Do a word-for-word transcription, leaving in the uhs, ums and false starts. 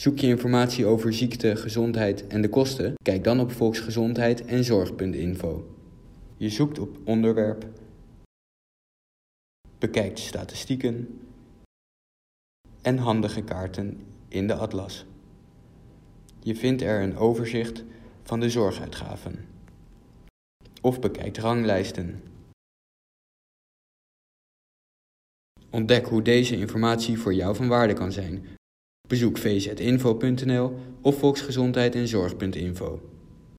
Zoek je informatie over ziekte, gezondheid en de kosten? Kijk dan op volksgezondheid en zorg punt info. Je zoekt op onderwerp, bekijkt statistieken en handige kaarten in de atlas. Je vindt er een overzicht van de zorguitgaven. Of bekijkt ranglijsten. Ontdek hoe deze informatie voor jou van waarde kan zijn. Bezoek v z info punt n l of volksgezondheid en zorg punt info.